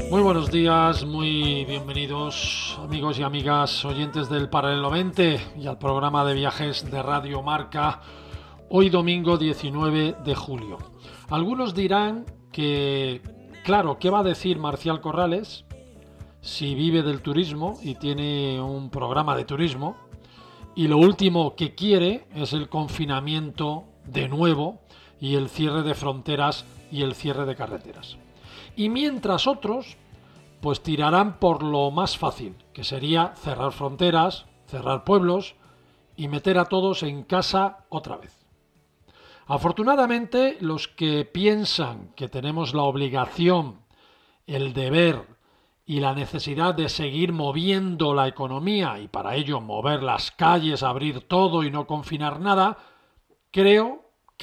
Muy buenos días, muy bienvenidos amigos y amigas oyentes del Paralelo 20 y al programa de viajes de Radio Marca, hoy domingo 19 de julio. Algunos dirán que, claro, ¿qué va a decir Marcial Corrales si vive del turismo y tiene un programa de turismo y lo último que quiere es el confinamiento de nuevo y el cierre de fronteras y el cierre de carreteras? Y mientras otros pues tirarán por lo más fácil, que sería cerrar fronteras, cerrar pueblos y meter a todos en casa otra vez. Afortunadamente, los que piensan que tenemos la obligación, el deber y la necesidad de seguir moviendo la economía y para ello mover las calles, abrir todo y no confinar nada, creo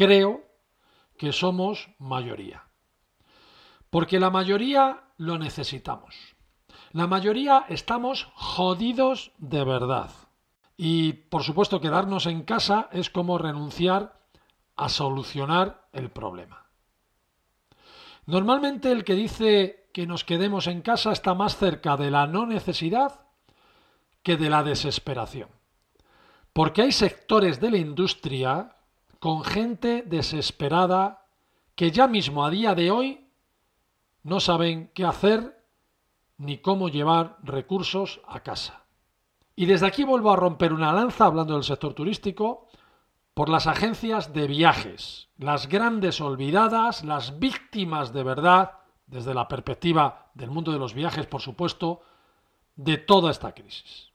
que somos mayoría. Porque la mayoría lo necesitamos. La mayoría estamos jodidos de verdad. Y por supuesto quedarnos en casa es como renunciar a solucionar el problema. Normalmente el que dice que nos quedemos en casa está más cerca de la no necesidad que de la desesperación. Porque hay sectores de la industria con gente desesperada que ya mismo a día de hoy no saben qué hacer ni cómo llevar recursos a casa. Y desde aquí vuelvo a romper una lanza, hablando del sector turístico, por las agencias de viajes, las grandes olvidadas, las víctimas de verdad, desde la perspectiva del mundo de los viajes, por supuesto, de toda esta crisis.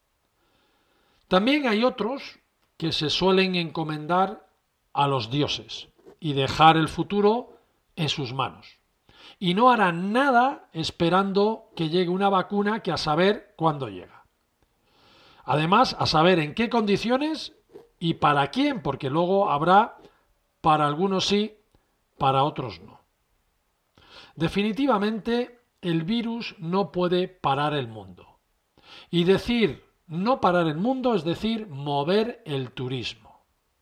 También hay otros que se suelen encomendar a los dioses y dejar el futuro en sus manos. Y no harán nada esperando que llegue una vacuna que a saber cuándo llega. Además, a saber en qué condiciones y para quién, porque luego habrá para algunos sí, para otros no. Definitivamente, el virus no puede parar el mundo. Y decir no parar el mundo es decir mover el turismo.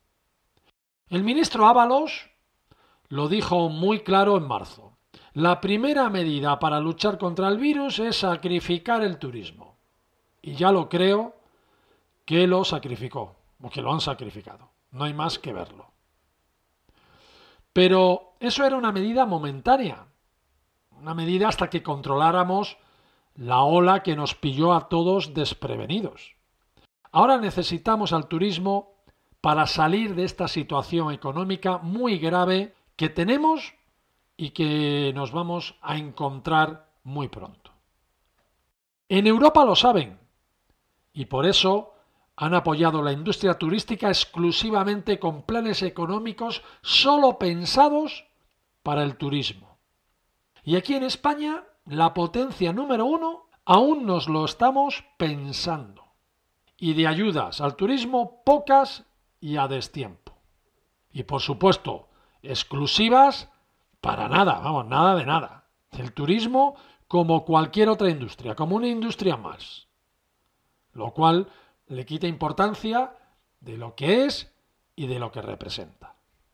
El ministro Ábalos lo dijo muy claro en marzo. La primera medida para luchar contra el virus es sacrificar el turismo. Y ya lo creo que lo sacrificó, o que lo han sacrificado. No hay más que verlo. Pero eso era una medida momentánea. Una medida hasta que controláramos la ola que nos pilló a todos desprevenidos. Ahora necesitamos al turismo para salir de esta situación económica muy grave que tenemos y que nos vamos a encontrar muy pronto. En Europa lo saben y por eso han apoyado la industria turística exclusivamente con planes económicos solo pensados para el turismo. Y aquí en España, la potencia número 1, aún nos lo estamos pensando. Y de ayudas al turismo, pocas y a destiempo. Y por supuesto, exclusivas para nada, vamos, nada de nada. El turismo como cualquier otra industria, como una industria más. Lo cual le quita importancia de lo que es y de lo que representa.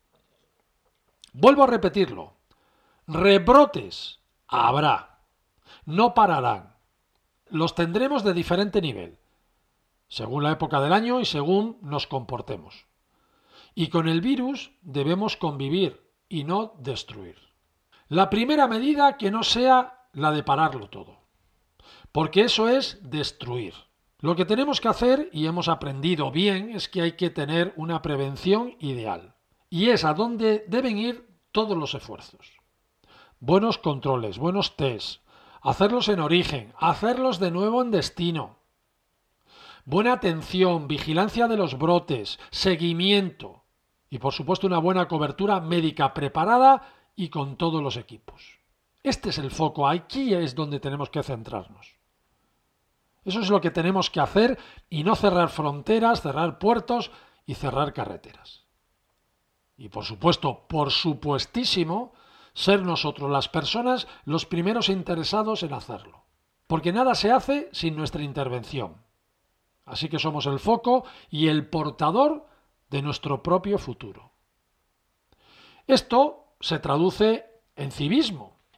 Vuelvo a repetirlo. Rebrotes habrá. No pararán. Los tendremos de diferente nivel, según la época del año y según nos comportemos. Y con el virus debemos convivir y no destruir. La primera medida que no sea la de pararlo todo, porque eso es destruir. Lo que tenemos que hacer, y hemos aprendido bien, es que hay que tener una prevención ideal. Y es a donde deben ir todos los esfuerzos. Buenos controles, buenos tests, hacerlos en origen, hacerlos de nuevo en destino. Buena atención, vigilancia de los brotes, seguimiento. Y por supuesto una buena cobertura médica preparada y con todos los equipos. Este es el foco, aquí es donde tenemos que centrarnos. Eso es lo que tenemos que hacer y no cerrar fronteras, cerrar puertos y cerrar carreteras. Y por supuesto, por supuestísimo, ser nosotros las personas los primeros interesados en hacerlo. Porque nada se hace sin nuestra intervención. Así que somos el foco y el portador de nuestro propio futuro. Esto se traduce en civismo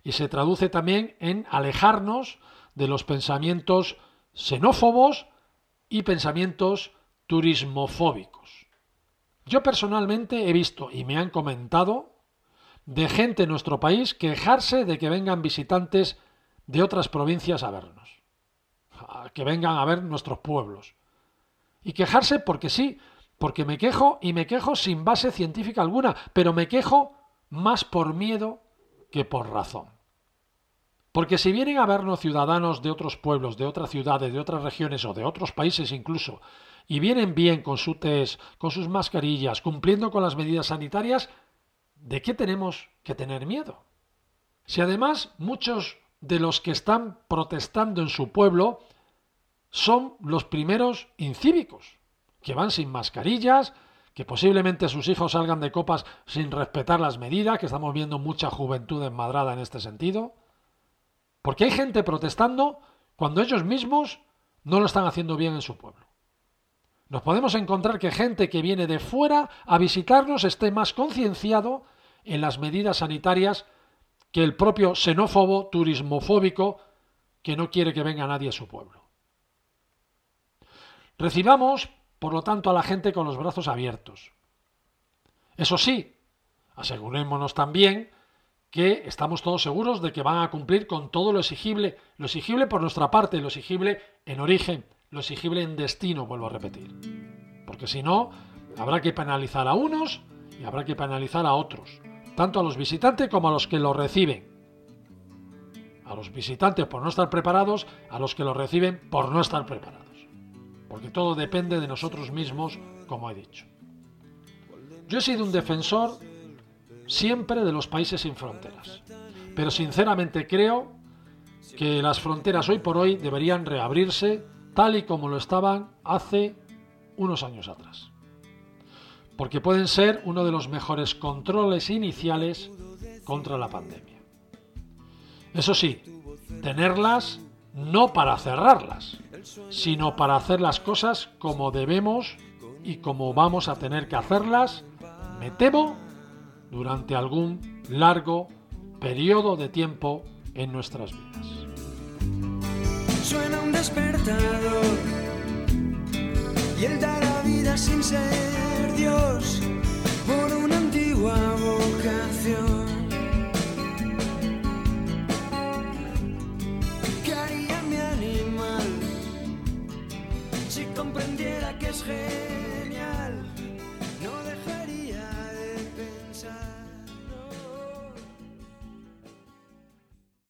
y se traduce también en alejarnos de los pensamientos xenófobos y pensamientos turismofóbicos. Yo personalmente he visto y me han comentado de gente en nuestro país quejarse de que vengan visitantes de otras provincias a vernos, que vengan a ver nuestros pueblos. Y quejarse porque sí, porque me quejo y me quejo sin base científica alguna, pero me quejo más por miedo que por razón. Porque si vienen a vernos ciudadanos de otros pueblos, de otras ciudades, de otras regiones o de otros países incluso, y vienen bien con su test, con sus mascarillas, cumpliendo con las medidas sanitarias, ¿de qué tenemos que tener miedo? Si además muchos de los que están protestando en su pueblo son los primeros incívicos, que van sin mascarillas, que posiblemente sus hijos salgan de copas sin respetar las medidas, que estamos viendo mucha juventud enmadrada en este sentido. Porque hay gente protestando cuando ellos mismos no lo están haciendo bien en su pueblo. Nos podemos encontrar que gente que viene de fuera a visitarnos esté más concienciado en las medidas sanitarias que el propio xenófobo, turismofóbico, que no quiere que venga nadie a su pueblo. Recibamos, por lo tanto, a la gente con los brazos abiertos. Eso sí, asegurémonos también que estamos todos seguros de que van a cumplir con todo lo exigible por nuestra parte, lo exigible en origen, lo exigible en destino, vuelvo a repetir. Porque si no, habrá que penalizar a unos y habrá que penalizar a otros, tanto a los visitantes como a los que los reciben. A los visitantes por no estar preparados, a los que los reciben por no estar preparados. Porque todo depende de nosotros mismos, como he dicho. Yo he sido un defensor siempre de los países sin fronteras, pero sinceramente creo que las fronteras hoy por hoy deberían reabrirse tal y como lo estaban hace unos años atrás, porque pueden ser uno de los mejores controles iniciales contra la pandemia. Eso sí, tenerlas no para cerrarlas, sino para hacer las cosas como debemos y como vamos a tener que hacerlas, me temo, durante algún largo periodo de tiempo en nuestras vidas. Suena un despertador y él da la vida sin ser Dios.